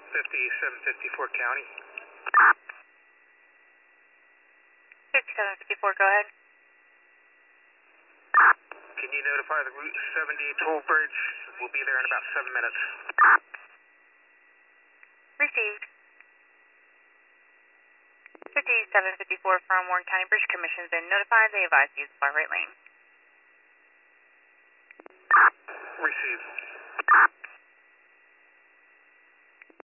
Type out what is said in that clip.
5754 County. 5754, go ahead. Can you notify the Route 70 toll bridge? We'll be there in about 7 minutes. Received. 5754 from Warren County Bridge Commission has been notified. They advise use of far right lane. Received.